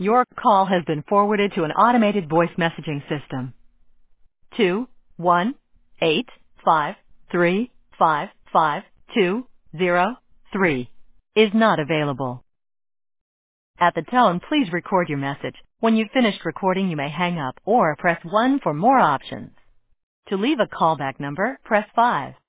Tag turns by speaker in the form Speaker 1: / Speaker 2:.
Speaker 1: Your call has been forwarded to an automated voice messaging system. 21853555203 is not available. At the tone, please record your message. When you've finished recording, you may hang up or press 1 for more options. To leave a callback number, press 5.